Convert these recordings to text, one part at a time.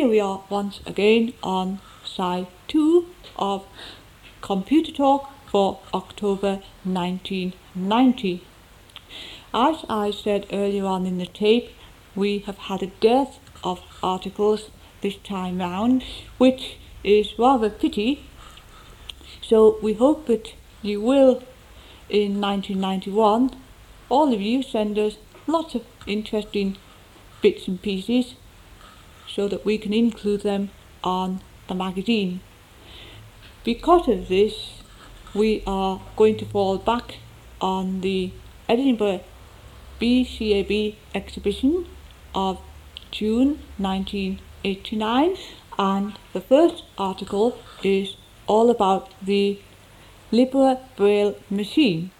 here we are once again on side 2 of Computer Talk for October 1990. As I said earlier on in the tape, we have had a dearth of articles this time round, which is rather a pity. So we hope that you will, in 1991, all of you send us lots of interesting bits and pieces so that we can include them on the magazine. Because of this, we are going to fall back on the Edinburgh BCAB exhibition of June 1989, and the first article is all about the Libra Braille machine.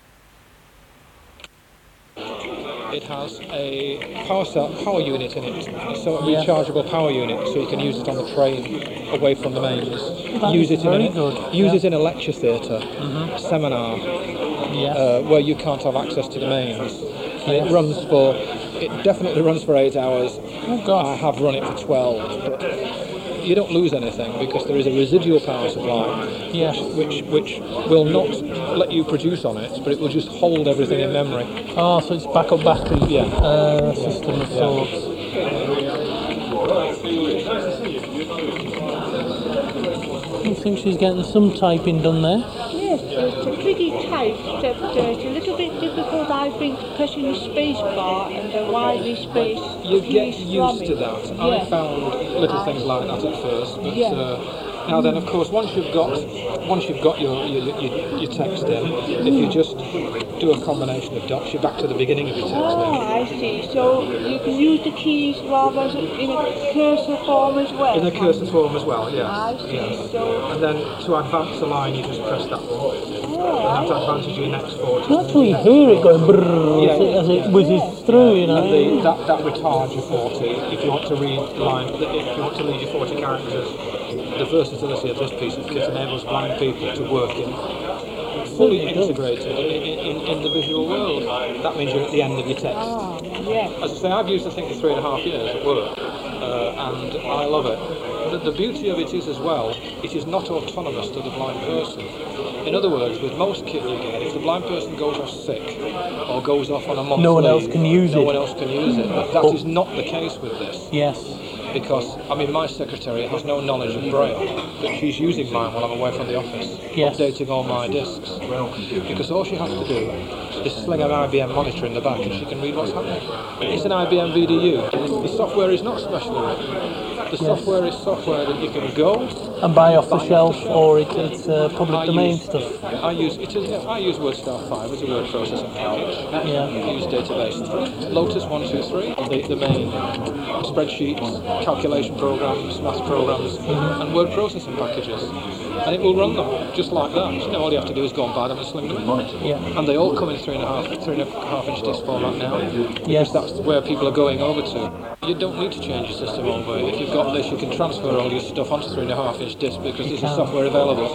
It has a power unit in it, so a rechargeable power unit, so you can use it on the train away from the mains. Use it in a lecture theatre, seminar, where you can't have access to the mains. And it definitely runs for 8 hours. Oh God. I have run it for 12, but you don't lose anything because there is a residual power supply, which will not let you produce on it, but it will just hold everything in memory. Oh, so it's backup battery system of sorts. I think she's getting some typing done there. Yes, it's a pretty type, except it's a little bit difficult, I think, pressing the space bar and the widely spaced You get keys used from to it. that. Yeah. I found little things like that at first, but now then, of course, once you've got your text in, if you just do a combination of dots, you're back to the beginning of your text. I see. So you can use the keys rather in a cursor form as well. In a cursor form as well, yes. I see. Yes. So, and then to advance a line, you just press that one. And that advances you next 40. You actually hear it going brrrr as it whizzes through, you know. And that retards your 40. If you want to read your 40 characters, the versatility of this piece of kit enables blind people to work in fully integrated in the visual world. That means you're at the end of your text. As I say, I've used the thing for 3.5 years at work, and I love it. The beauty of it is as well, it is not autonomous to the blind person. In other words, with most kit you get, if the blind person goes off sick or goes off on a month's no one leave, else can use no one else can use it. But that is not the case with this. Yes. Because, my secretary has no knowledge of Braille, but she's using mine while I'm away from the office, updating all my discs. Because all she has to do is sling an IBM monitor in the back and she can read what's happening. It's an IBM VDU. The software is not specially written. The software is software that you can go and buy off the shelf, or it's public domain stuff. I use WordStar 5 as a word processing package. I use database Lotus 123, the main spreadsheets, calculation programs, math programs, and word processing packages. And it will run them just like that. All you have to do is go and buy them and sling them. And they all come in 3.5 inch disc format now. Because that's where people are going over to. You don't need to change your system over. If you've got this, you can transfer all your stuff onto 3.5 inch disc because there's a software available.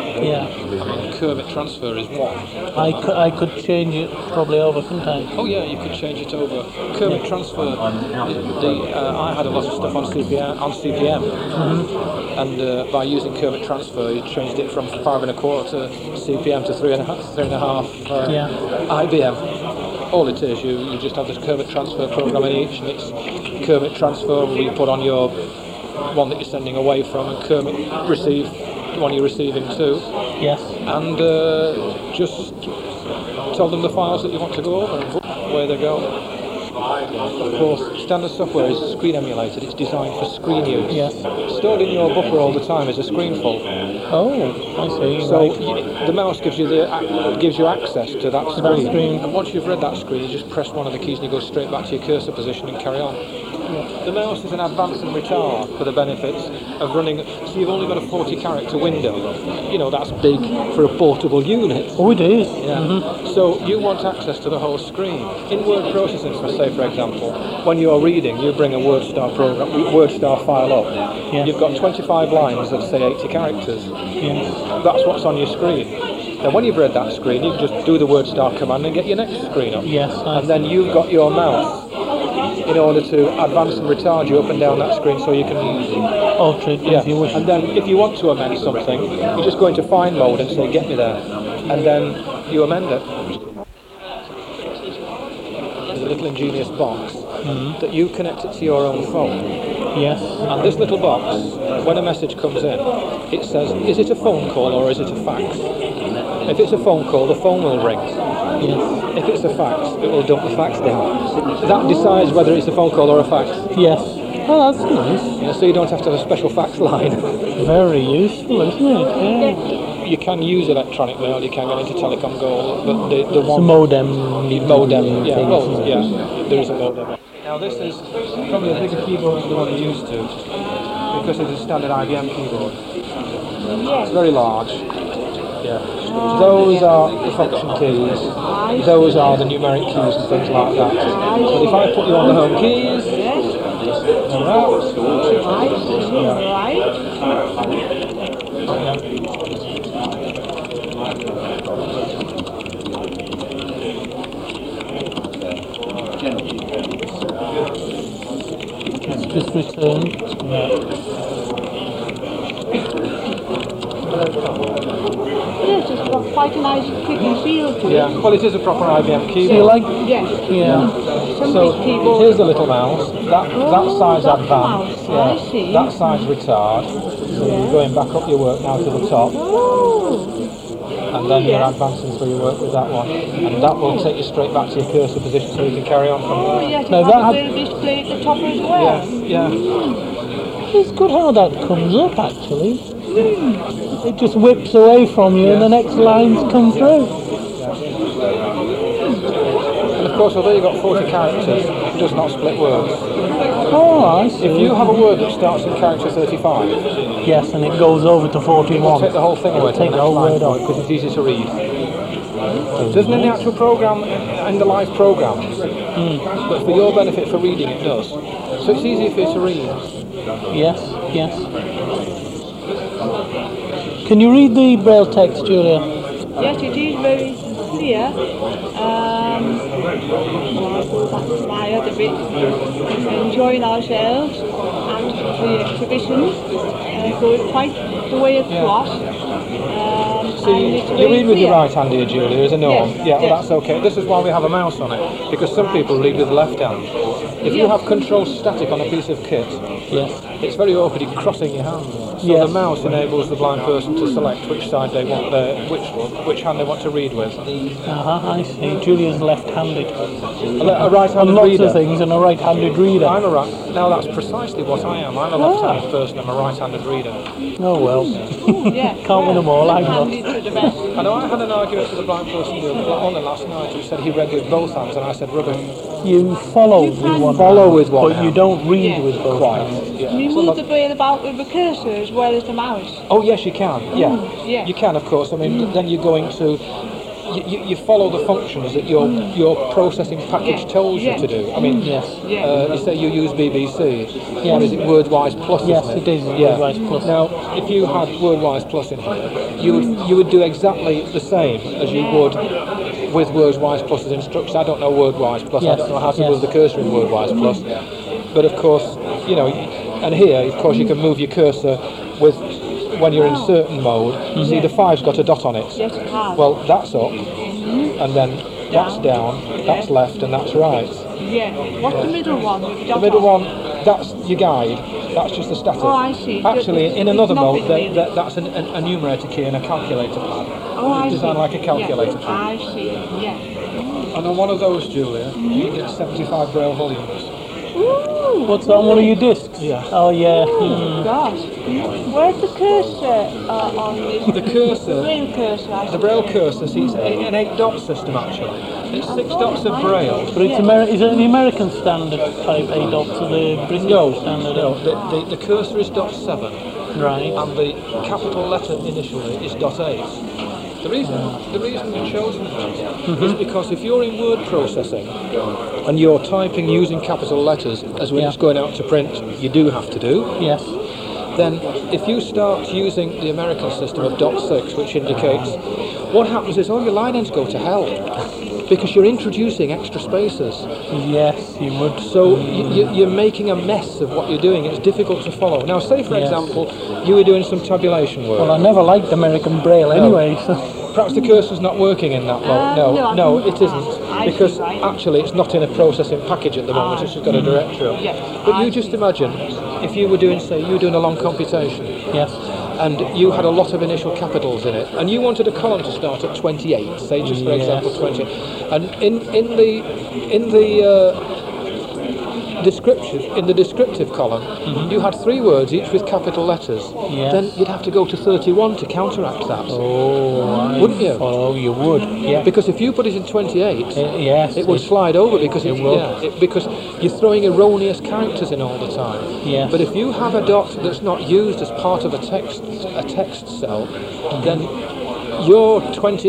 Kermit Transfer is one. I could change it probably over, couldn't I? Oh yeah, you could change it over. Kermit Transfer. I had a lot of stuff on CPM, and by using Kermit Transfer, you changed it from 5.25 CPM to 3.5 IBM. All it is, you just have this Kermit Transfer program in each, and it's Kermit Transfer where you put on your one that you're sending away from, and Kermit receive the one you're receiving to. Yes. And just tell them the files that you want to go over, and away they go. Of course, standard software is screen emulated. It's designed for screen use. Yes. Stored in your buffer all the time is a screen full. Oh, I see. So the mouse gives you access to that screen. And once you've read that screen, you just press one of the keys and you go straight back to your cursor position and carry on. The mouse is an advance and retard for the benefits of running. So you've only got a 40 character window. That's big for a portable unit. Oh, it is. Yeah. So you want access to the whole screen. In word processing, for example, when you're reading, you bring a WordStar file up. You've got 25 lines of say 80 characters. That's what's on your screen. Then when you've read that screen, you can just do the WordStar command and get your next screen up. Yes. And then you've got your mouse in order to advance and retard you up and down that screen so you can... Alter it as you wish. And then if you want to amend something, you just go into find mode and say get me there, and then you amend it. There's a little ingenious box that you connect it to your own phone. Yes. And this little box, when a message comes in, it says, is it a phone call or is it a fax? If it's a phone call, the phone will ring. Yes. If it's a fax, it will dump the fax down. That decides whether it's a phone call or a fax. Yes. Oh, that's nice. Yeah, so you don't have to have a special fax line. Very useful, isn't it? Yeah. You can use electronic mail, you can get into Telecom Gold, but the It's a one... modem. modem, yeah, thing, well, isn't it? yeah, there is a modem. Now this is probably a bigger keyboard than the one you're used to, because it's a standard IBM keyboard. It's very large. Yeah. Those are the function keys, those are the numeric keys and things like that. But if I put you on the home keys, Just return. Yes, it's got quite a nice click and feel to it. yeah, well it is a proper IBM keyboard. Do you like? Yes. Yeah. So keyboard. here's the little mouse. That side's that's the advanced. mouse. I see. That side's retard. So you're going back up your work now to the top, Oh. and then you're advancing through your work with that one, and that will take you straight back to your cursor position so you can carry on from Oh, there. yes, it Now has that a had- little display at the top as well. Yeah. It's good how that comes up, actually. It just whips away from you and the next lines come through. And of course, although you've got 40 characters, it does not split words. Oh, I see. If you have a word that starts in character 35, Yes, and it goes over to 41. take the whole thing away to Take the the next whole line word off. because it's easy to read. It doesn't in the actual program, in the live programs, but for your benefit for reading it does. So it's easier for you to read. Yes, yes. Can you read the braille text, Julia? Yes, it is very clear. My other bit, enjoying ourselves at the exhibition, going quite the way across. So you read with your right hand here, Julia, as a norm. Yes, Yeah, well, yes. that's okay. This is why we have a mouse on it, because some people read with the left hand. If you Yes. have control static on a piece of kit, Yes. it's very awkward in crossing your hands. So Yes. the mouse enables the blind person to select which side they want which hand they want to read with. I see. Julia's left-handed. A right-handed On lots reader. of things, and a right-handed reader. I'm a right. Now that's precisely what I am. I'm a left-handed person. I'm a right-handed reader. Oh well. Yeah, Can't win them all, I'm not. handed to the best. I know I had an argument with a blind person only last night who said he read with both hands, and I said rubbish. You follow with one Follow hand, with one but you hand. don't read Yeah. with both Quite. hands. Yeah. You So move look- the braille about with the cursor as well as the mouse. Oh yes, you can. Yeah, yeah. you can of course. I mean, then you're going to. You follow the functions that your processing package Yeah. tells you Yeah. to do. I mean, Yes. Yeah. you say you use BBC. Yes. What is it? WordWise Plus. Yes, isn't it is Yeah. WordWise Plus. Now, if you had WordWise Plus in here, you would do exactly the same as you would with WordWise Plus's instructions. I don't know WordWise Plus. Yes. I don't know how to Yes. move the cursor in WordWise Plus. But of course, and here, of course, you can move your cursor with. When you're in certain mode, see the 5's got a dot on it. Yes, it has. Well, that's up, and then that's down, that's left, and that's right. Yeah. What's the middle one? with The dot middle on? one, that's your guide. That's just the static. Oh, I see. Actually, It's in another nothing mode, really. that's a numerator key and a calculator pad. Oh, I see. Designed like a calculator Yeah. tree. I see. Yeah. And on one of those, Julia, you get 75 braille volumes. Ooh. What's that, one of your discs? Yeah. Oh yeah. Gosh. Where's the cursor on this? The cursor, braille cursor. I the braille cursor, see, it's an 8-dot system actually. It's 6 dots of braille. But it's is it the American standard type A dots or the British standard? No, the cursor is dot 7. Right. And the capital letter initially is dot 8. The reason we've chosen that is because if you're in word processing and you're typing using capital letters, as when it's going out to print, you do have to do, Yes. then if you start using the American system of dot 6, which indicates, what happens is all your line ends go to hell. because you're introducing extra spaces. Yes, you would. So you're making a mess of what you're doing. It's difficult to follow. Now, say for Yes. example, you were doing some tabulation work. Well, I never liked American Braille anyway, so... Perhaps the cursor's not working in that mode. no, No, I it think- isn't. I see, Because right. actually it's not in a processing package at the moment, it's just got a directory. Yes, But I you just see. imagine, if you were doing, say, you were doing a long computation, Yes. and you had a lot of initial capitals in it, and you wanted a column to start at 28, say just for Yes. example 20, and in the descriptive column, you had 3 words each with capital letters. Yes. Then you'd have to go to 31 to counteract that, Oh, wouldn't you? Oh, you would. Yeah. Because if you put it in 28, Yes. it would slide over because it will. because you're throwing erroneous characters in all the time. Yes. But if you have a dot that's not used as part of a text cell, then your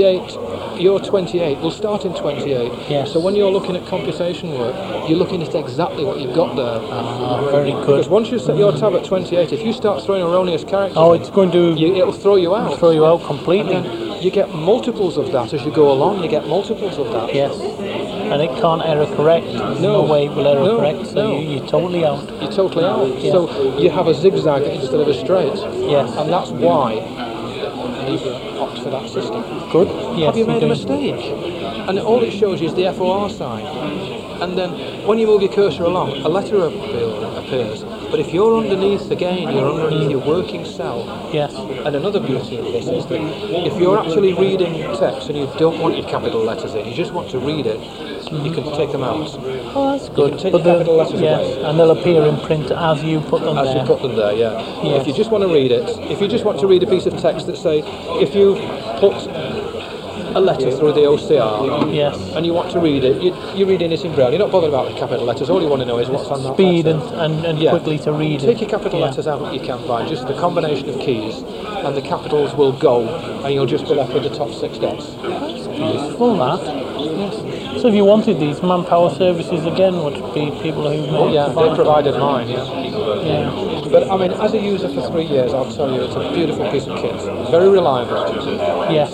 28 will start in 28. Yes. So when you're looking at computation work, you're looking at exactly what you've got there. Very good. Because once you set your tab at 28, if you start throwing erroneous characters, Oh, it's going to it'll throw you out. throw you out completely. And then you get multiples of that as you go along. You get multiples of that. Yes. And it can't error correct. No way it will error No, correct, so no. you're totally out. You're totally out. Yeah. So you have a zigzag instead of a straight. Yes. And that's why Libra opts for that system. Good. Yes, Have you made a do. mistake? And all it shows you is the FOR sign. And then when you move your cursor along, a letter appears. But if you're underneath, again, you're underneath your working cell. Yes. And another beauty of this is that if you're actually reading text and you don't want your capital letters in, you just want to read it, you can take them out. Oh, that's good. take the capital letters yes, away. and they'll appear in print as you put them As there. you put them there, yeah. Yes. If you just want to read it, if you just want to read a piece of text that say, if you put a letter through the OCR Yes. and you want to read it, you're reading it in Braille. You're not bothered about the capital letters. All you want to know is what's on that Speed letter. and Yeah. quickly to read Take it. your capital Yeah. letters out that you can by just the combination of keys, and the capitals will go, and you'll just be left with the top 6 dots. Useful, that. So if you wanted these manpower services again, would be people who may Yeah, they provided mine, yeah. Yeah. But I mean, as a user for 3 years, I'll tell you, it's a beautiful piece of kit. Very reliable. Yes.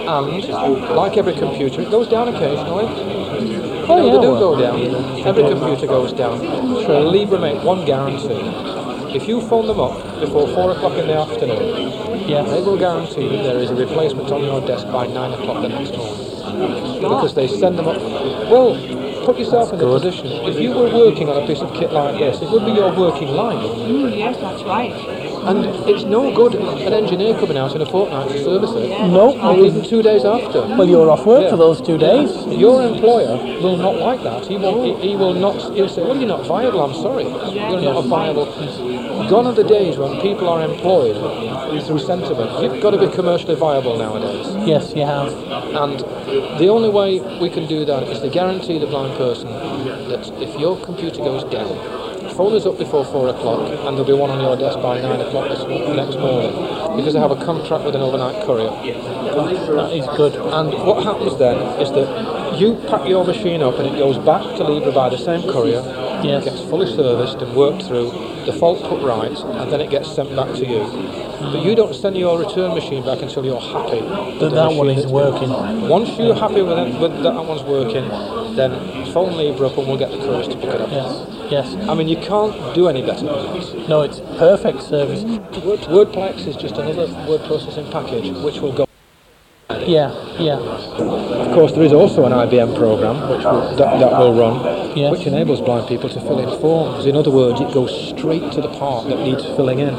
And, like every computer, it goes down occasionally. Oh, yeah, They do well, go down. Every computer goes down. So Libra make one guarantee. If you phone them up before 4 o'clock in the afternoon, Yes. they will guarantee that there is a replacement on your desk by 9 o'clock the next morning. Because they send them up. Well, put yourself in the position. If you were working on a piece of kit like this, it would be your working line. Yes, that's right. And it's no good an engineer coming out in a fortnight to service it. No, Or even 2 days after. well, you're off work Yeah. for those 2 days. Your employer will not like that. He will not. He'll say, "Well, you're not viable. I'm sorry. You're not a viable." Gone are the days when people are employed through sentiment. You've got to be commercially viable nowadays. Yes, you have. And the only way we can do that is to guarantee the blind person that if your computer goes down, phone us up before 4 o'clock and there'll be one on your desk by 9 o'clock the next morning, because I have a contract with an overnight courier. That is good. And what happens then is that you pack your machine up and it goes back to Libra by the same courier, Yes. gets fully serviced and worked through, the fault put right, and then it gets sent back to you. But you don't send your return machine back until you're happy with the That one machine is that's working. been- Once you're happy with that one's working, then phone Libra up and we'll get the couriers to pick it up. Yes. Yes. I mean, you can't do any better than that. No, it's perfect service. WordPlex is just another word processing package which will go. Yeah. Yeah. Of course, there is also an IBM program that will run, Yes. which enables blind people to fill in forms. In other words, it goes straight to the part that needs filling in.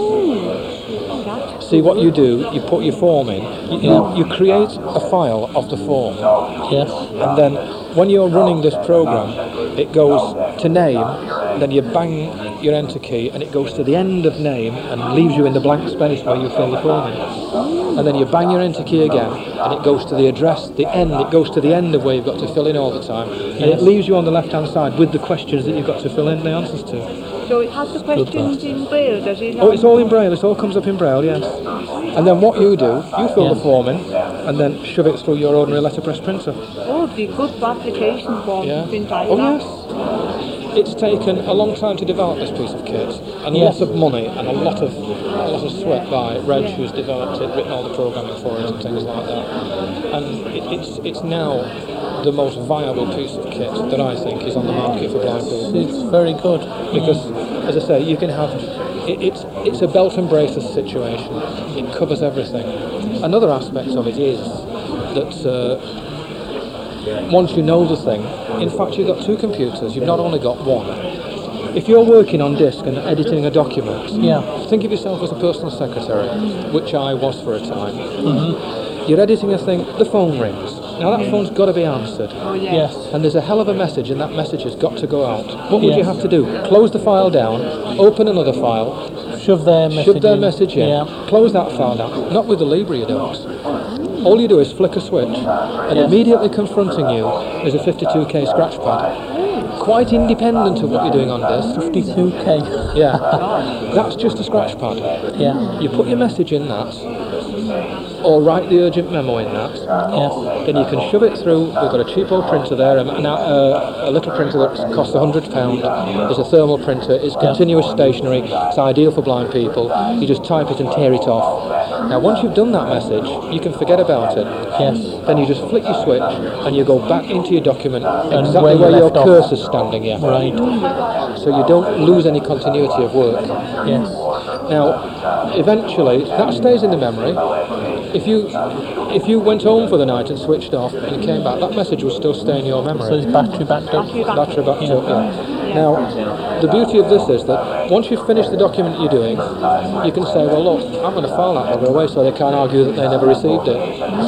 See what you do, you put your form in, you create a file of the form, Yes. and then when you're running this program, it goes to name, then you bang your enter key and it goes to the end of name and leaves you in the blank space where you fill the form in. And then you bang your enter key again and it goes to the address, the end, it goes to the end of where you've got to fill in all the time. And it leaves you on the left hand side with the questions that you've got to fill in the answers to. So it has the questions in Braille, does it? Oh, it's all in Braille, it all comes up in Braille, yes. And then what you do, you fill the form in and then shove it through your ordinary letterpress printer. Oh, it'd be good for application forms Yeah. and things like Oh, that. yes. It's taken a long time to develop this piece of kit, and a Yes. lot of money and a lot of sweat by Reg, who's developed it, written all the programming for it and things like that. And it's now the most viable piece of kit that I think is on the market for blind people. It's very good. Because, as I say, you can have it's a belt and braces situation. It covers everything. Another aspect of it is that once you know the thing, in fact, you've got two computers. You've not only got one. If you're working on disk and editing a document, think of yourself as a personal secretary, which I was for a time. You're editing a thing, the phone rings. Now that phone's got to be answered. Yes. And there's a hell of a message, and that message has got to go out. What would you have to do? Close the file down, open another file, Shove their message in. in, close that file down. Not with the Libre you don't. All you do is flick a switch, and immediately confronting you is a 52K scratch pad. Quite independent of what you're doing on disk. 52K. Yeah, that's just a scratch pad. Yeah. You put your message in that, or write the urgent memo in that. Yes. Then you can shove it through. We've got a cheap old printer there, a little printer that costs £100. It's a thermal printer. It's continuous stationary. It's ideal for blind people. You just type it and tear it off. Now, once you've done that message, you can forget about it. Yes. Then you just flick your switch and you go back into your document And exactly where where you your left off. cursor's standing. Yeah. Right. So you don't lose any continuity of work. Yes. Now, eventually, that stays in the memory. If you went home for the night and switched off and came back, that message will still stay in your memory. So it's battery backed up. Battery backed up, yeah. Now, the beauty of this is that once you've finished the document you're doing, you can say, well, look, I'm going to file that logger away so they can't argue that they never received it.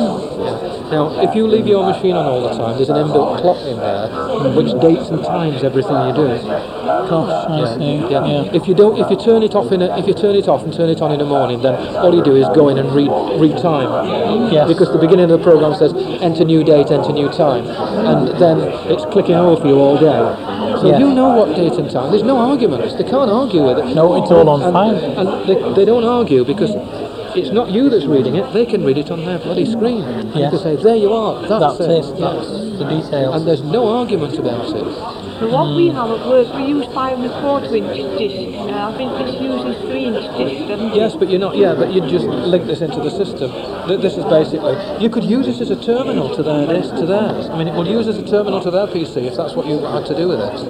Yeah. Now, if you leave your machine on all the time, there's an inbuilt clock in there which dates and times everything you do. Gosh, I see. Yeah. If you turn it off and turn it on in the morning, then all you do is go in and read time. Yes. Because the beginning of the program says enter new date, enter new time, and then it's clicking over for you all day. So you know what date and time. There's no arguments. They can't argue with it. No, it's all on file. And they don't argue because it's not you that's reading it. They can read it on their bloody screen. And you can say, there you are. That's it. That's the details. And there's no argument about it. So what we have at work, we use 5 1/4 inch discs. I think this uses 3-inch discs, doesn't it? Yes, but you're not. Yeah, but you just link this into the system. This is basically. You could use this as a terminal to their disk, to theirs. I mean, it would use as a terminal to their PC if that's what you had to do with it.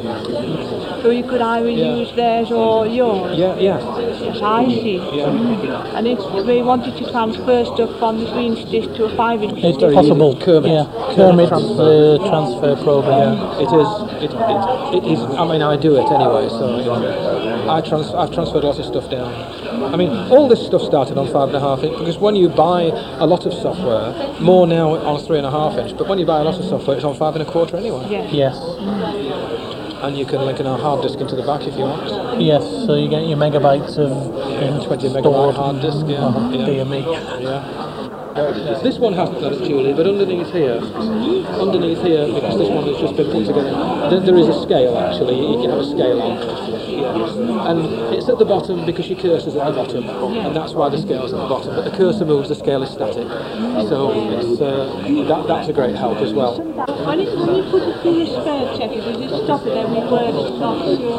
So you could either use theirs or yours. Yeah. Yes, I see. Yeah. And if we wanted to transfer stuff from the 3-inch disc to a 5-inch It's disc, possible. Kermit. Yeah. Kermit's transfer program. It is. It is. I mean, I do it anyway. So I've transferred lots of stuff down. I mean, all this stuff started on 5.5 inch because when you buy a lot of software, more now on 3.5 inch, but when you buy a lot of software, it's on 5 1/4 anyway. yes. Yes. And you can link a hard disk into the back if you want. Yes. So you get your megabytes of 20 stored. megabyte hard disk. Yeah. Oh, dear me. Yeah. This one hasn't got it, Julie, but underneath here, because this one has just been put together, there is a scale actually. You can have a scale on it. And it's at the bottom because your cursor's at the bottom, and that's why the scale's at the bottom. But the cursor moves, the scale is static. So it's that's a great help as well. When you put it through your spell checker, does it stop it every word it stops your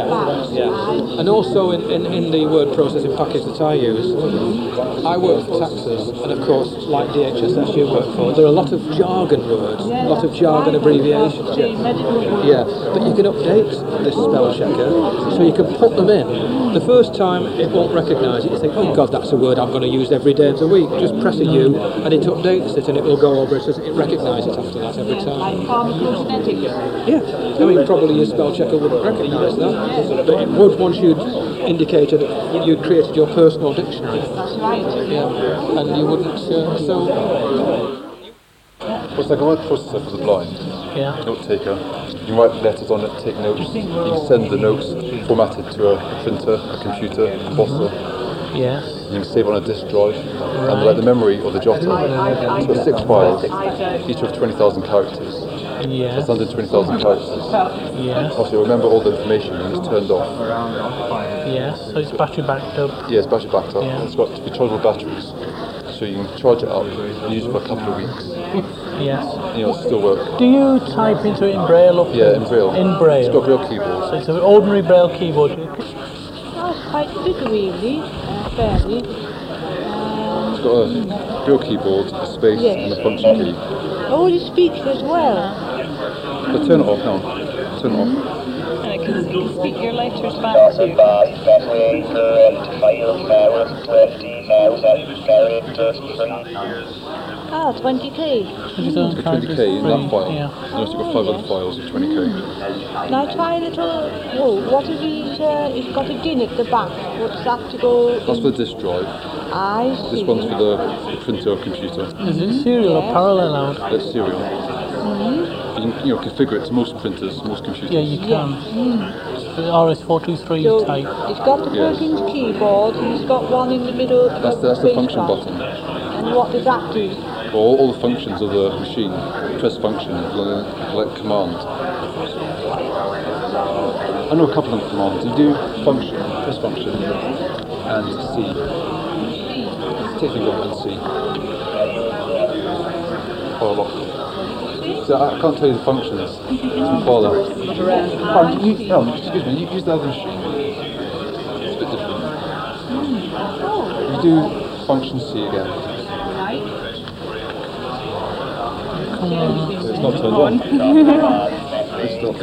Yeah. And also in the word processing package that I use, I work for taxes, and of course, like DHSS you work for, there are a lot of jargon words, a lot of jargon abbreviations. Yeah, but you can update this spell checker so you can put them in. The first time it won't recognise it. You think, oh God, that's a word I'm going to use every day of the week. Just press a U and it updates it and it will go over it so it recognises it after that every time. Like pharmacokinetic. Yeah, I mean probably your spell checker wouldn't recognise that, but it would once you'd indicated you'd created your personal dictionary. That's right. Yeah, and you wouldn't. What's like a word processor for the blind? Yeah. Note taker. You can write letters on it, take notes. You can send the notes formatted to a printer, a computer, a bosser. Yes. You can save on a disk drive. And like the memory or the jotter. So it's 6 files, each of 20,000 characters. Yes. That's under 20,000 characters. Yes. Also remember all the information when it's turned off. Yes. So it's battery backed up. Yeah, it's battery backed up. Yeah. It's got rechargeable batteries. So you can charge it up and use it for a couple of weeks. Yes. And it'll still work. Do you type into it in Braille up? Yeah, in Braille. In Braille. It's got Braille keyboard. So it's an ordinary Braille keyboard. That's quite big really, fairly. It's got a Braille keyboard, a space and a function key. Oh, it speaks as well. But turn it off now. Turn it off. And it can speak your letters back to you. Ah, 20k. 20k in that file. Yeah. Unless you've got 5 other files of 20k. Now try a little. Whoa, what are these? It's got a din at the back. What's that to go? That's for the disk drive. I see. This one's for the printer or computer. Is it serial or Yes. parallel out? It's serial. You can configure it to most printers, most computers. Yeah, you can. The RS423 So type. it's got the Yes. Perkins keyboard. He's got one in the middle. That's the function button. And what does that do? All the functions of the machine. Press function, like command. I know a couple of commands. You do function, press function, and C. Take your finger and C. Oh, lock. So I can't tell you the functions. It's my father. Oh, excuse me, you use the other machine. It's a bit different. You do function C again. It's not turned on. It's stopped.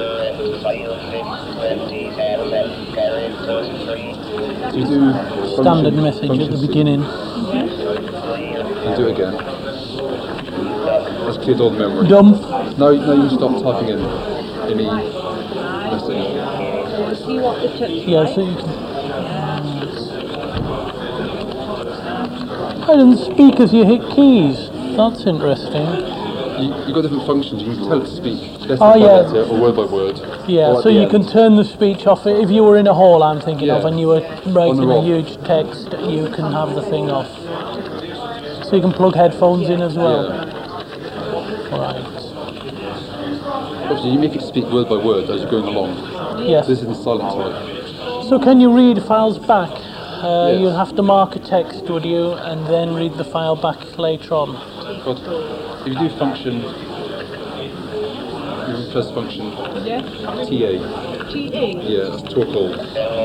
So you do Standard function- message function at the C. beginning. And do it again. That's cleared all the memory. Dump. Now you can stop typing in any message. See what the touch Yeah, so you can. I didn't speak as you hit keys. That's interesting. You've got different functions. You can tell it to speak letter Oh, by yeah. letter or word by word. Yeah, Or at so the you end. can turn the speech off. If you were in a hall, I'm thinking of, Yeah. and you were writing On the a roll. huge text, you can have the thing off. So you can plug headphones in as well. Yeah. Right. Obviously, you make it speak word by word as you're going along. Yes. This is in silent type. So can you read files back? Yes. You'll have to mark a text, would you, and then read the file back later on. But if you do function, you press function Yeah. TA. TA. Yeah, that's talk hold.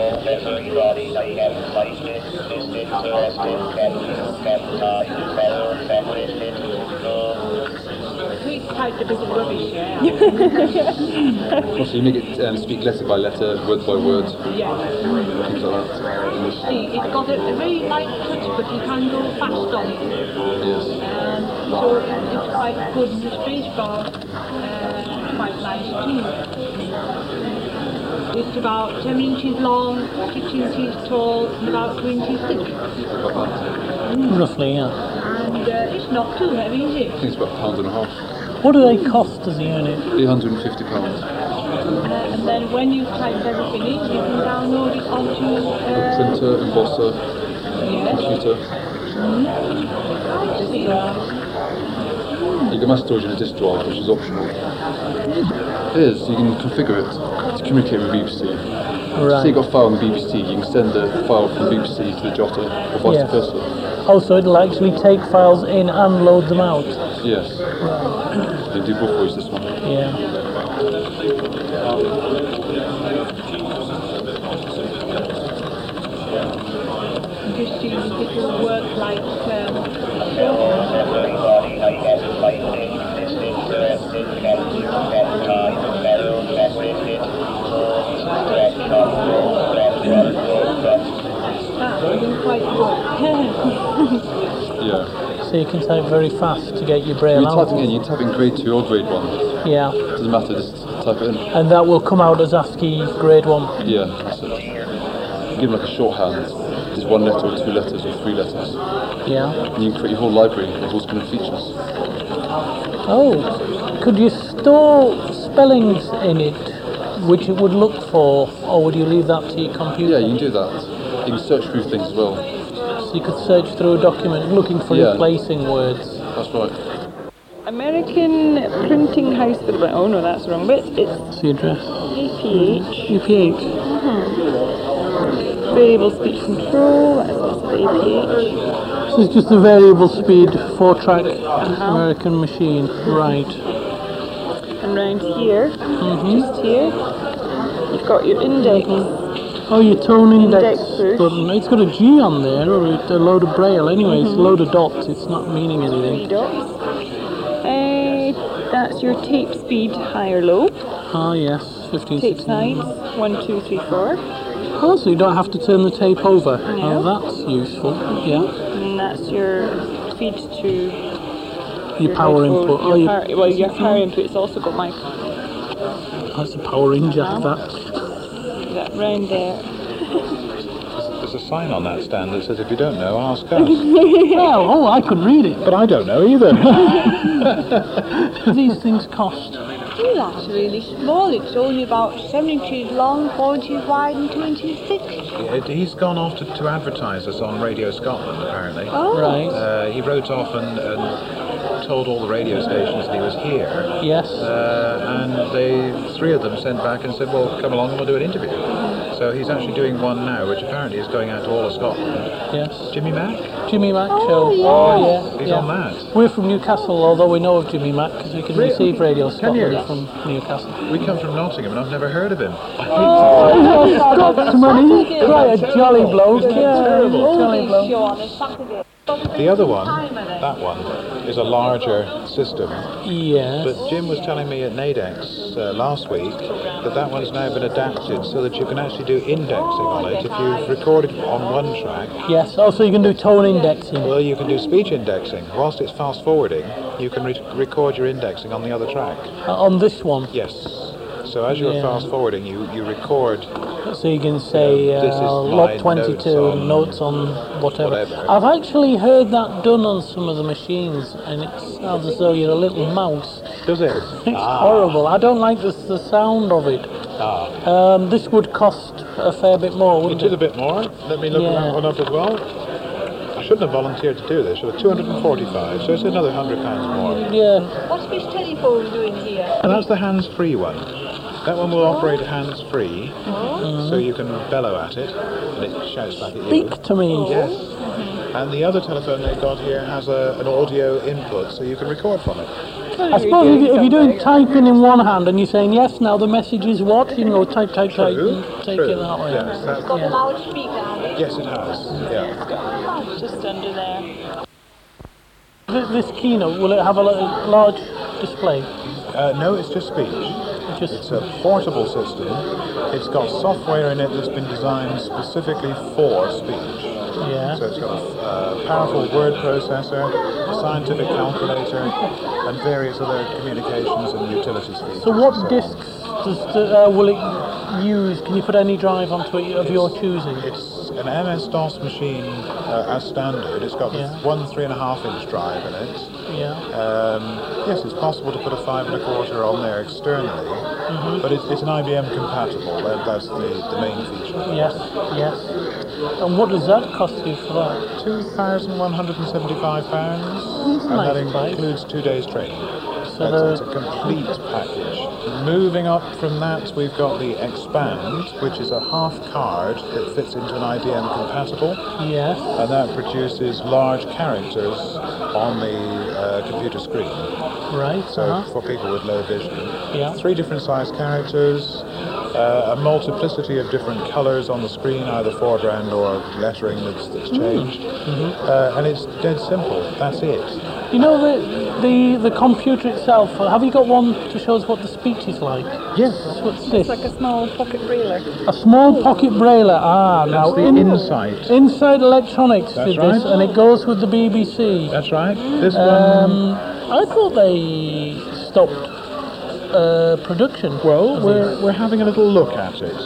Please type a bit of rubbish here. Also, you make it speak letter by letter, word by word, Yeah. things like that. See, it's got a very light touch, but you can go fast on it. Yes. So it's quite good. The spacebar quite nice too. It's about 10 inches long, 6 inches tall, and about 2 inches thick. About that. Roughly, yeah. And it's not too heavy, is I it? think it's about £1.50. What do they cost as a unit? £850. And then when you type everything in, you can download it onto Printer, embosser, computer. You can mass storage in a disk drive, which is optional. Here's, you can configure it to communicate with BBC. So Right. you've got a file on the BBC, you can send the file from BBC to the Jota, or vice Yes. versa. Oh, so it'll actually take files in and load them out. Yes. You do both ways this one. Yeah. just see if it will work like didn't quite work. Yeah. So you can type very fast to get your braille When you're out. typing in, you type in grade 2 or grade 1. Yeah. Doesn't matter, just type it in. And that will come out as ASCII grade 1. Yeah, that's it. Give them like a shorthand. There's 1 letter or 2 letters or 3 letters. Yeah. And you can create your whole library of those kind of features. Oh, could you store spellings in it which it would look for, or would you leave that to your computer? Yeah, you can do that. You can search through things as well. So you could search through a document looking for Yeah. replacing words. That's right. American Printing House, oh no, that's the wrong bit. It's What's the address? APH, UPH. Variable Speech Control, that's the APH. This is just a variable speed 4-track American machine. Right. And round here, just here, you've got your index. Oh, your tone index Index button. It's got a G on there, or a load of braille anyway. It's a load of dots. It's not meaning Three anything. dots. That's your tape speed, high or low. Ah, yes, 15, Tape 16. size, 1, 2, 3, 4. Oh, so you don't have to turn the tape over. No. Oh, that's useful. Yeah. And that's your feed to Your power headphone, input. Your Oh, your power input. It's also got mic. that's the power in jack, that. That round there. There's a sign on that stand that says, if you don't know, ask us. Well, oh, I couldn't read it. But I don't know either. These things cost. Well, that's really small. It's only about 7 inches long, 4 inches wide and 2 inches thick. He's gone off to advertise us on Radio Scotland, apparently. Oh. Right. He wrote off and told all the radio stations that he was here. Yes. And 3 of them sent back and said, well, come along and we'll do an interview. So he's actually doing one now, which apparently is going out to all of Scotland. Yes. Jimmy Mack? Jimmy Mack Oh, show. yeah. Oh, yeah. He's yeah. on that. We're from Newcastle, although we know of Jimmy Mack because we can receive Radio Scotland you? from Newcastle. We come from Nottingham and I've never heard of him. Oh, Scotsman, he's quite a jolly bloke. Yeah, jolly bloke. Show on a Saturday. The other one, that one, is a larger system. Yes. But Jim was telling me at Nadex last week that one's now been adapted so that you can actually do indexing on it. If you've recorded on one track, Yes. Oh, so you can do tone indexing. well, you can do speech indexing. Whilst it's fast forwarding, you can record your indexing on the other track. On this one. Yes. So as you're Yeah. fast forwarding, you record. So you can say This is my log 22, notes on whatever. whatever. I've actually heard that done on some of the machines, and it sounds as though you're a little mouse. Does it? It's horrible. I don't like the sound of it. This would cost a fair bit more, wouldn't It is a it? bit more. Let me look Yeah. that one up as well. I shouldn't have volunteered to do this. It was 245, so it's another £100 more. Yeah. What's this telephone doing here? And that's the hands-free one. That one will operate hands-free, so you can bellow at it, and it shouts back at you. Speak to me. Yes. And the other telephone they've got here has an audio input, so you can record from it. I suppose if you're doing typing in one hand and you're saying, yes, now the message is what, you can go type, and take True. it that way. Yes, that's, Got a loudspeaker on it. yes, it has. Yeah. Just under there. This keynote, will it have a large display? No, it's just speech. Just It's a portable system. It's got software in it that's been designed specifically for speech. yeah. So it's got a powerful word processor, a scientific calculator, and various other communications and utilities features. So what and on. discs will it use? Can you put any drive onto it of your choosing? It's an MS-DOS machine as standard. It's got Yeah. one 3.5-inch drive in it. Yeah. Yes, it's possible to put a 5 1/4 on there externally, but it's an IBM compatible. That's the main feature. Yes. Yes. And what does that cost you for that? £2,175, and nice that price. includes 2 days training. So It's a complete package. Moving up from that, we've got the Expand, which is a half card that fits into an IBM compatible, Yes. and that produces large characters on the computer screen. Right. So for people with low vision, Yeah. 3 different size characters, a multiplicity of different colours on the screen, either foreground or lettering that's changed, and it's dead simple. That's it. You know the computer itself. Have you got one to show us what the speech is like? Yes. What's this? It's like a small pocket brailler. A small pocket brailler. Ah, now the Insight. Inside Electronics That's did this, right. and it goes with the BBC. That's right. This one. I thought they stopped production. Well, we're having a little look at it.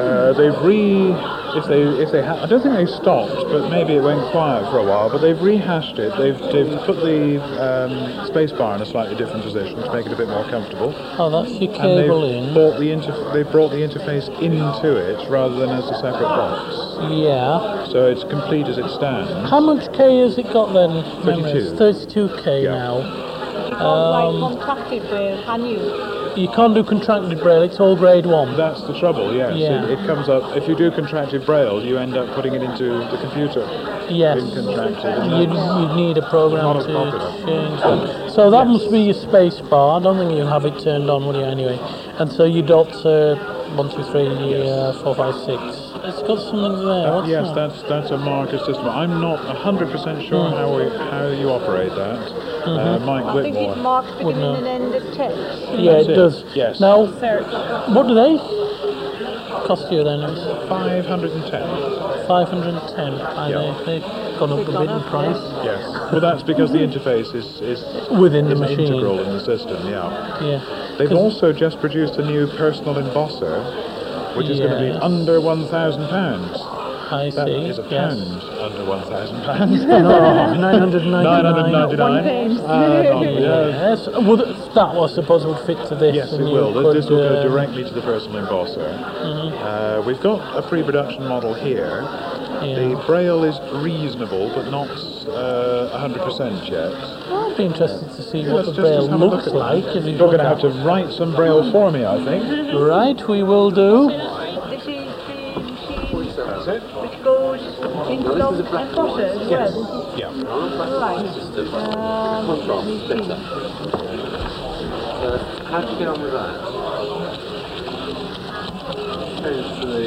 If they I don't think they stopped, but maybe it went quiet for a while. But they've rehashed it. They've put the space bar in a slightly different position to make it a bit more comfortable. Oh, that's your And cable in. they've brought the interface into it rather than as a separate box. Yeah. So it's complete as it stands. How much K has it got then? 32. 32K Yeah. now. Like contracted with Hanyu. You can't do contracted braille. It's all grade 1. That's the trouble, yes. Yeah. It comes up, if you do contracted braille, you end up putting it into the computer. Yes. In contracted. and You'd that's- need a program Not as to popular. change that. So that must be your space bar. I don't think you'll have it turned on, will you, anyway? And so your dots are 1, 2, 3, 4, 5, 6. It's got something there. What's Yes, that? that's a marker system. I'm not 100% sure how you operate that. Mike I think it Whitmore. marks beginning and end of text. Yeah, That's it it. does. Yes. Now, Search. what do they cost you then? It's 510. 510. They've gone up a bit in price. Yes. Well, that's because the interface is Within the machine. integral in the system. Yeah. Yeah. They've 'Cause- also just produced a new personal embosser, which is going to be Yes. under £1,000. I That see. is a yes. pound under £1,000. No, 999. 999. Yes. Well, that was supposed would fit to this. Yes, it and you will. could, This will go directly to the personal embosser. We've got a pre-production model here. Yeah. The braille is reasonable, but not 100% yet. I'd be interested to see what Let's the braille have a look looks at that. like. If You're going to have to write some braille for me, I think. Right, we will do. This is the machine That's it. which goes into the embosser as well. Yeah. Right. Let me see. How'd you get on with that? Change to the...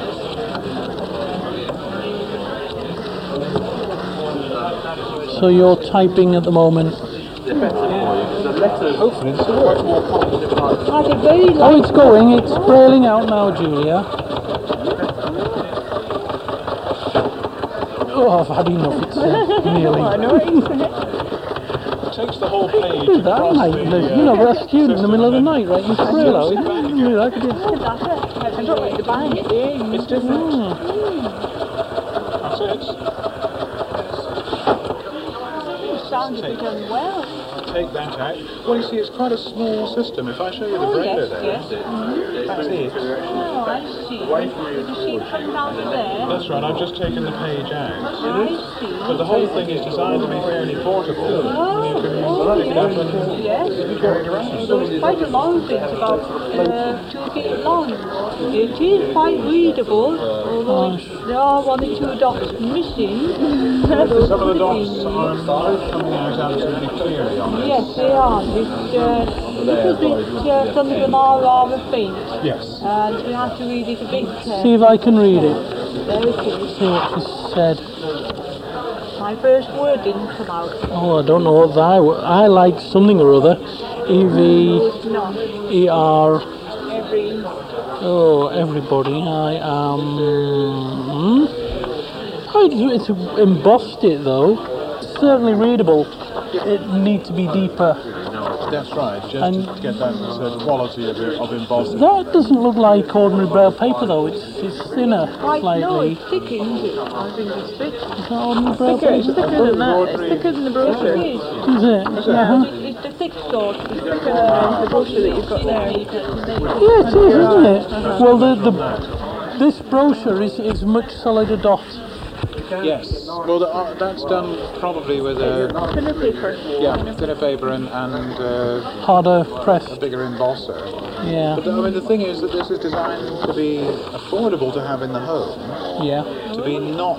So you're typing at the moment. Hopefully it's much more complicated. Has a very Oh, light it's going. It's brailing out now, Julia. Oh, I've had enough. It's nearly. It takes the whole page Who's that across like? the, You know, we're a student in the middle of the night, right? You braille out. I could I don't like the bang at the end. It's different. That's it. It sounds a bit unwell. Take that out. Well, you see, it's quite a small system. If I show you the Oh, brailler yes, there, yes. that's it. Oh, I see. The machine comes down to there. That's right, I've just taken the page out. I see. But the whole thing is designed to be fairly portable. You can pick it up and Yes. carry it around. So it's quite a long thing, about 2 feet long. It is quite readable, although there are 1 or 2 dots missing. Some of the dots are not coming out absolutely clearly on this. Yes, they are. It's because some of them are rather faint, Yes. and you have to read it a bit see if I can read it. There it is. See what she said. My first word didn't come out. Oh, I don't know what that. I like something or other. It's not. EVER. Every Oh, everybody. I am. Oh, it's embossed it though. It's certainly readable. It needs to be deeper. That's right, just And- to get that quality of embossing. That doesn't look like ordinary braille paper though. It's thinner Right, no, slightly. it's thick, isn't it? I think it's thick. Is that ordinary braille Thicker, it's paper? thicker than that. It's thicker than the brochure. It is. Is it? Uh-huh. It's the thick sort. It's thicker The brochure that you've got there. Yeah, it is, isn't it? Well, this brochure is much solider dot. Yes. Well, that's done probably with a Thinner paper. thinner paper and Harder a pressed. bigger embosser. Yeah, But I mean, the thing is that this is designed to be affordable to have in the home, yeah. to be not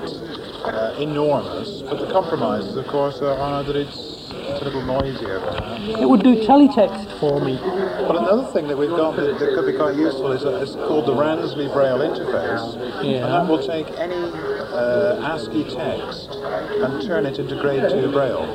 enormous. But the compromises, of course, are that it's a little noisier, perhaps. It would do teletext for me. But another thing that we've got that could be quite useful is called the Ransby Braille interface. Yeah. And that will take any ASCII text and turn it into grade 2 Braille.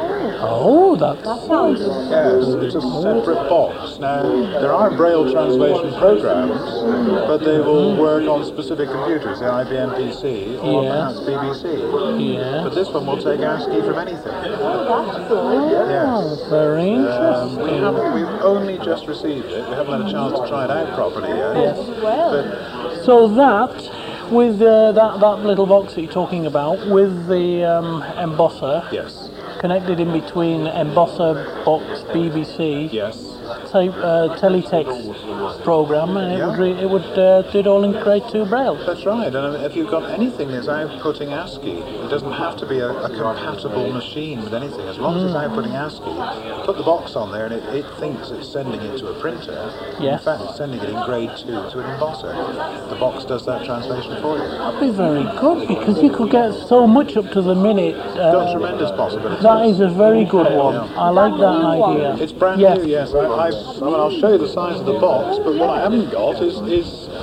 Oh, that's Yes, it's a separate box. Now, there are Braille translation programs, but they will work on specific computers, the IBM PC or Yes. perhaps BBC. yeah. But this one will take ASCII from anything. Oh, Yes. very interesting. We've only just received it. We haven't had a chance to try it out properly yet. Yes. But So that, with that little box that you're talking about, with the embosser yes, connected in between embosser box BBC, yes. type teletext program, and it would do it all in grade 2 Braille. That's right. And if you've got anything that's outputting ASCII, it doesn't have to be a compatible machine with anything. As long as it's outputting ASCII, put the box on there and it thinks it's sending it to a printer. Yes. In fact, it's sending it in grade 2 to an embosser. The box does that translation for you. That'd be very good because you could get so much up to the minute. Got tremendous possibilities. That is a very good one. Yeah. I like that idea. It's brand Yes. new, yes. I'll show you the size of the box, but what I haven't got is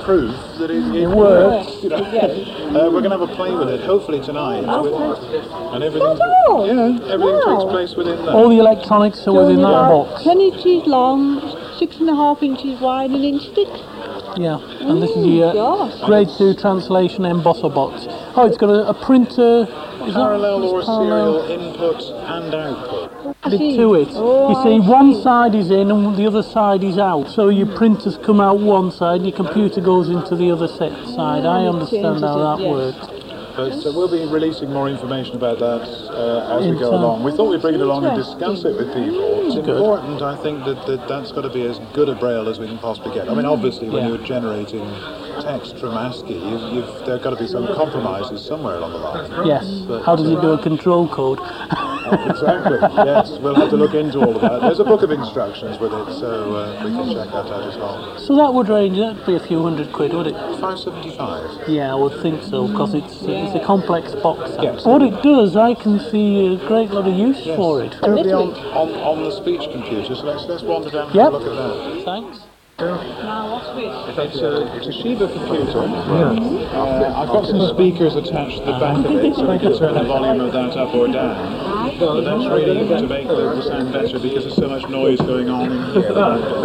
proof that it works. You know? We're going to have a play with it, hopefully tonight. And everything, all? everything Wow. takes place within that. All the electronics are within that box. 10 inches long, 6.5 inches wide, and an inch thick. Yeah, and this is the gosh. grade 2 translation embosser box. Oh, it's got a printer. Is Parallel or it's parallel? serial input and output. Bit to it. You see, one side is in and the other side is out. So your printers come out one side, and your computer goes into the other side. I understand how that works. But we'll be releasing more information about that as we go along. We thought we'd bring it along and discuss it with people. It's important, I think, that's got to be as good a braille as we can possibly get. I mean, obviously, when you're generating text from ASCII, there have got to be some compromises somewhere along the line. Yes. How does it do a control code? Exactly, yes. We'll have to look into all of that. There's a book of instructions with it, so we can check that out as well. So that would range, that'd be a few £100, would it? £5.75. Yeah, I would think so, because it's a complex box. Yes. What it does, I can see a great lot of use for it. It'll be on the speech computer, so let's wander down and Yep. have a look at that. Thanks. It's a Toshiba computer. I've got some speakers attached to the back of it, so we can turn the volume of that up or down. But that's really to make the sound better because there's so much noise going on in here.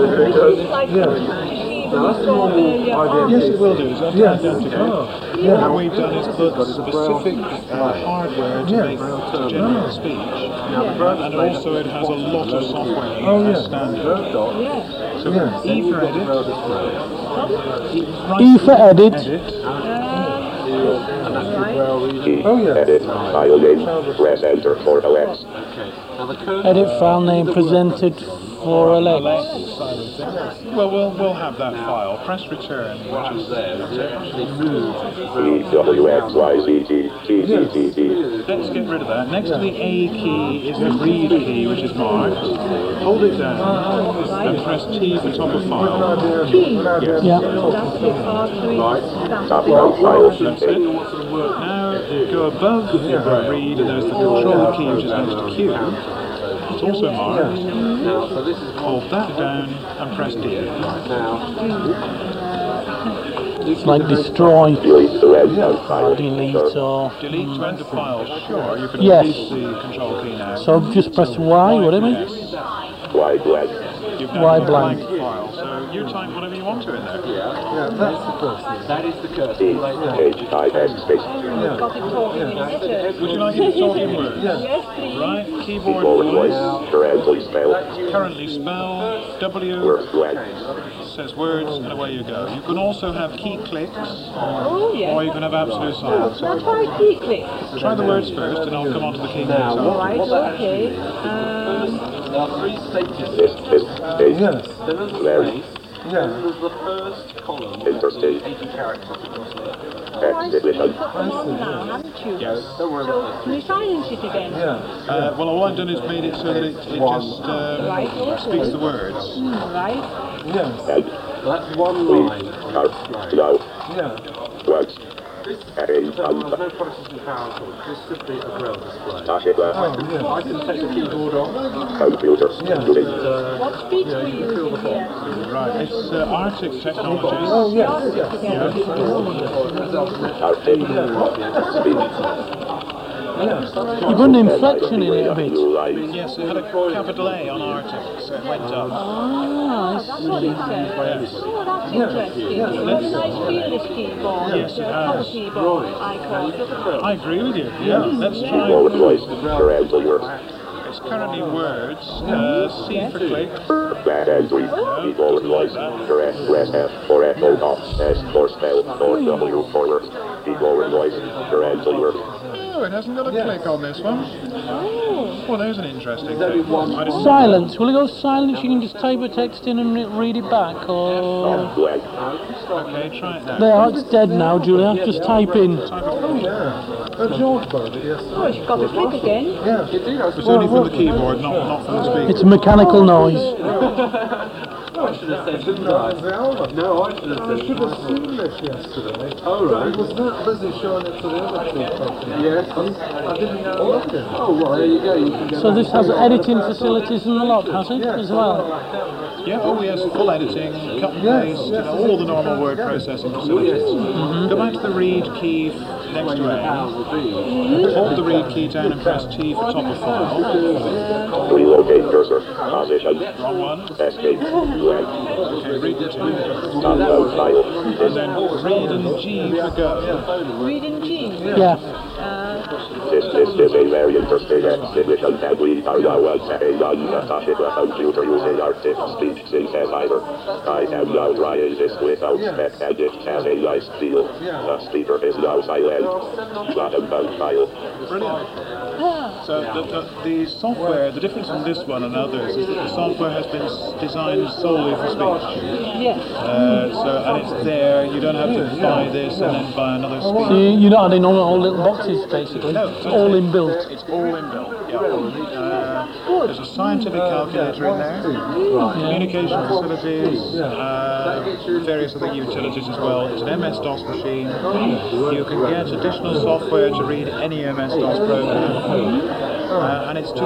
Yes, it will do. It's identical. What we've done is put specific hardware to generate speech, and also it has a lot of software standard. So E for edit. E for edit. Edit file name. Press enter for Alex. Edit file name presented for Alex. Well, we'll have that file. Press return, which is EWXYZT. Let's get rid of that. Next to the A key is the read key, which is marked. Hold it down and press T for top of file. Yeah. That's it. Now go above the read and there's the control key, which is next to Q. It's also marked. Hold that down and press D. It's like destroy, Delete to end file. delete, or... Delete to end the file. Sure, you can Yes. release the control key now. So just press Y, whatever. Yes. Y blank. You've now Y got a blank. file, so you type whatever you want to in there. H-I-S space. Would you like it to talk in words? Right, keyboard Forward voice. voice. Currently spelled. Currently spelled W Word blank. says words, and away you go. You can also have key clicks, Oh, yes. or you can have absolute silence. Now try key click. Try the words first, and I'll come on to the key clicks after. Right, okay. This space. Larry. Interstate. Exhibition. Haven't you? Yes. So, can you silence it again? Well, all I've done is made it so that it just speaks the words. Right. And That's one line. now. Words. Arrange and No processing power at all. It's simply a braille display. Tasha. I can take the keyboard off. Computer. Delete. What speech were you using here? Right, it's Arctic Technologies. You've got an inflection in it a bit. Yes, it had a capital A on Arctic, so it went up. Ah, That's what it says. Oh, that's interesting. It's a nice fearless keyboard. Yes, it Color has. keyboard, I call it. I agree with you. Yeah, let's try. Forward voice. Parental words. It's currently words. C for click. Back entry. Forward voice. Press F for echo. S for spell. Or W for words. Forward voice. Parental words. Oh, it hasn't got a click on this one. Well, there's an interesting thing. I didn't- silence. Will it go silent? You can just type a text in and read it back, or... Blank. Okay, try it now. There, it's dead now, Julia. Just type in. Type it. Oh, it's got a click again. It's only from the keyboard, not from the speaker. It's a mechanical noise. should have said, didn't I? No, I should have said. I should have seen this yesterday. Oh, right. I was that busy showing it to the other two companies. Yes. I didn't have a look at it. Oh, well, there you go. You can get So this has editing facilities and a lot, has it, as well? Yeah, oh yes, full editing, cut and paste, you know, all the normal word processing facilities. Go back to the read key next to A, hold the read key down and press T for top of file. Relocate cursor. Position. Wrong one. Escape. Blank. Okay, read the T. Download file. And then read and G for go. Reading G. Yeah. This is a very interesting exhibition that we are now at a computer using artist speech synthesizer. I am now trying this without spec and it has a nice feel. The speaker is now silent. Bottom bound file. Brilliant. So the software, the difference in this one and others is that the software has been designed solely for speech. Yes. And it's there, you don't have to buy this and then buy another So speaker. you're not adding on all little boxes, basically. No, It's all inbuilt. It's all inbuilt, yeah. There's a scientific calculator in there, communication facilities, various other utilities as well. It's an MS-DOS machine. You can get additional software to read any MS-DOS program. And it's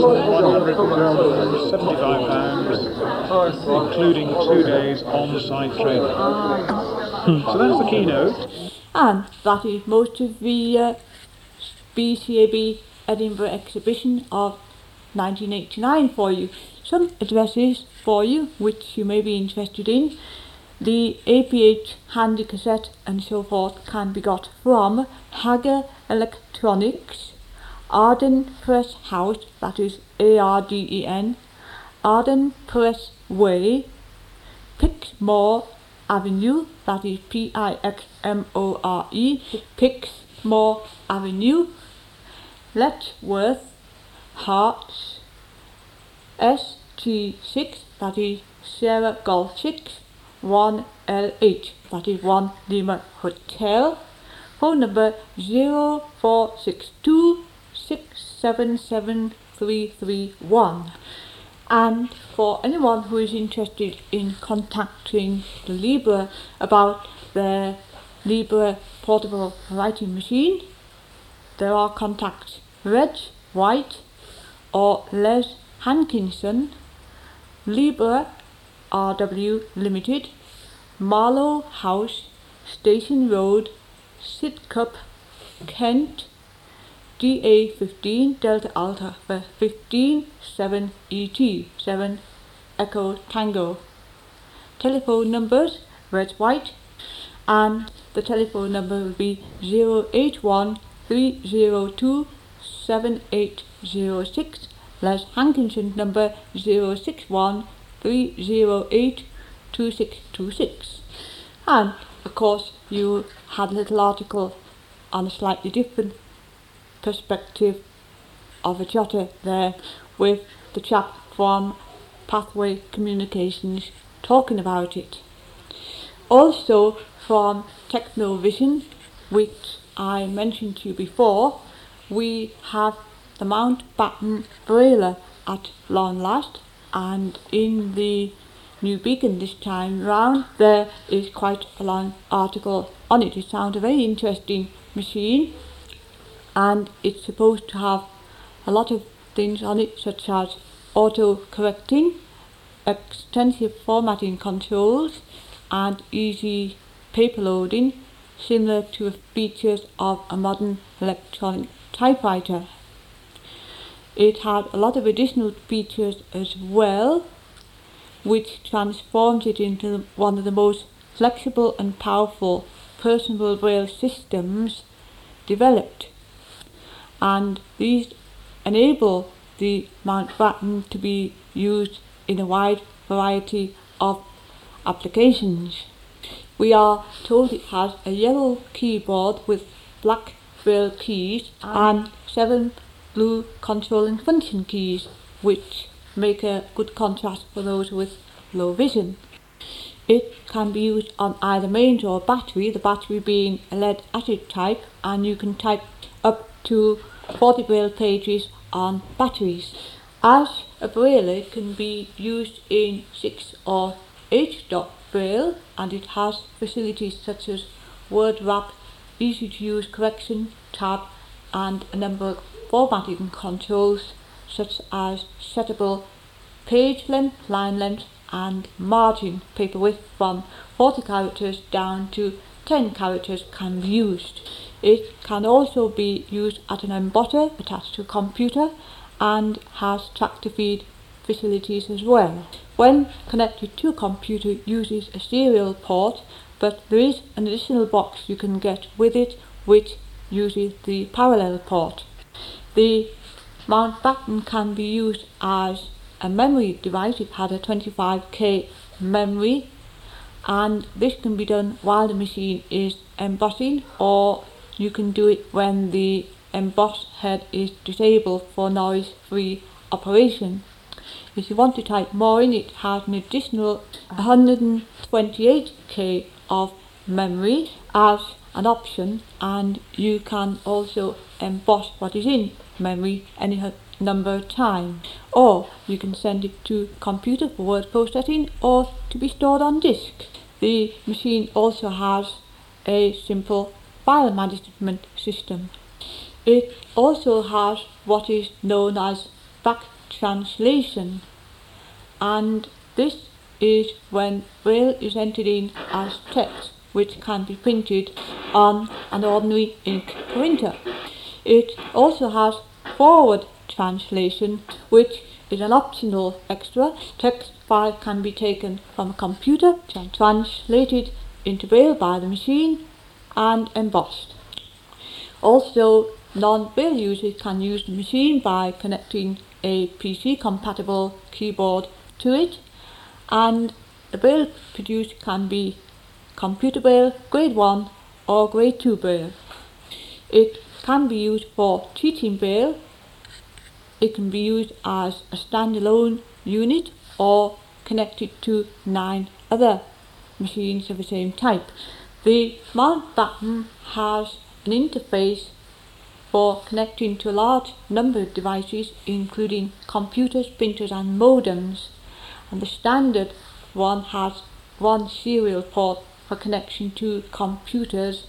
£2,175, including 2 days on-site training. So that's the keynote. And that is most of the BCAB Edinburgh exhibition of 1989 for you. Some addresses for you which you may be interested in. The APH handy cassette and so forth can be got from Hager Electronics, Arden Press House, that is ARDEN, Arden Press Way, Pixmore Avenue, that is PIXMORE, Pixmore Avenue, Letchworth, Hearts, ST6, that is Sierra Golf 6, 1LH, that is 1 Lima Hotel. Phone number 0462 677331. And for anyone who is interested in contacting the Libre about their Libre portable writing machine, there are contacts Reg White or Les Hankinson, Libre RW Limited, Marlow House, Station Road, Sidcup, Kent, DA15 Delta Alpha 15 7 ET 7 Echo Tango. Telephone numbers Reg White, and the telephone number will be 081 302 7806. Les Hankinson number 061 308 2626. And of course you had a little article on a slightly different perspective of a jotter there with the chap from Pathway Communications talking about it. Also from Technovision, which I mentioned to you before, we have the Mountbatten Braille at long last, and in the New Beacon this time round there is quite a long article on it. It sounds a very interesting machine, and it's supposed to have a lot of things on it, such as auto-correcting, extensive formatting controls, and easy paper loading, similar to the features of a modern electronic typewriter. It had a lot of additional features as well, which transforms it into one of the most flexible and powerful personal braille systems developed. And these enable the Mountbatten to be used in a wide variety of applications. We are told it has a yellow keyboard with black braille keys and 7 blue control and function keys, which make a good contrast for those with low vision. It can be used on either mains or battery, the battery being a lead acid type, and you can type up to 40 braille pages on batteries. As a braille can be used in 6 or H.Braille, and it has facilities such as word wrap, easy to use correction tab, and a number of formatting controls such as settable page length, line length and margin. Paper width from 40 characters down to 10 characters can be used. It can also be used as an embosser attached to a computer and has track-to-feed facilities as well. When connected to a computer, uses a serial port, but there is an additional box you can get with it which uses the parallel port. The Mountbatten can be used as a memory device. It has a 25k memory, and this can be done while the machine is embossing, or you can do it when the emboss head is disabled for noise-free operation. If you want to type more in, it has an additional 128k of memory as an option, and you can also emboss what is in memory any number of times, or you can send it to computer for word processing or to be stored on disk. The machine also has a simple file management system. It also has what is known as back translation, and this is when Braille is entered in as text which can be printed on an ordinary ink printer. It also has forward translation, which is an optional extra. Text file can be taken from a computer, translated into Braille by the machine and embossed. Also, non-Braille users can use the machine by connecting a PC compatible keyboard to it, and the Braille produced can be computer Braille, grade 1 or grade 2 Braille. It can be used for teaching Braille. It can be used as a standalone unit or connected to 9 other machines of the same type. The Mountbatten has an interface for connecting to a large number of devices, including computers, printers and modems, and the standard one has one serial port for connection to computers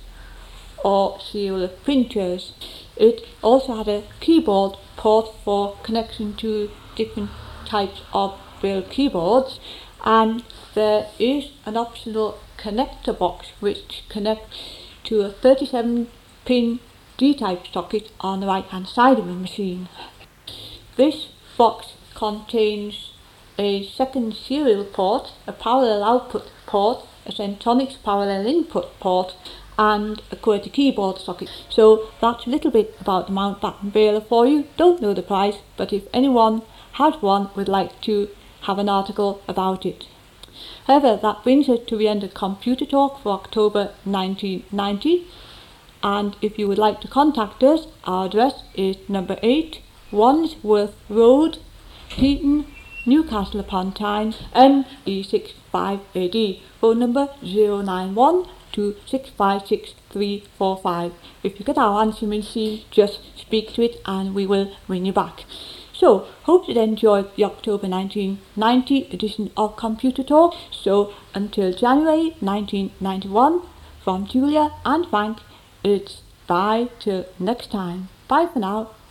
or serial printers. It also had a keyboard port for connection to different types of Braille keyboards, and there is an optional connector box which connects to a 37-pin D-type socket on the right hand side of the machine. This box contains a second serial port, a parallel output port, a Centronics parallel input port and a QWERTY keyboard socket. So that's a little bit about the Mountbatten Braille for you. Don't know the price, but if anyone has one, would like to have an article about it. However, that brings us to the end of Computer Talk for October 1990, and if you would like to contact us, our address is number 8 Wandsworth Road, Heaton, Newcastle upon Tyne, NE65AD. Phone number 091 656 If you get our answering machine, just speak to it and we will ring you back. So, hope you enjoyed the October 1990 edition of Computer Talk. So, until January 1991, from Julia and Frank, it's bye till next time. Bye for now.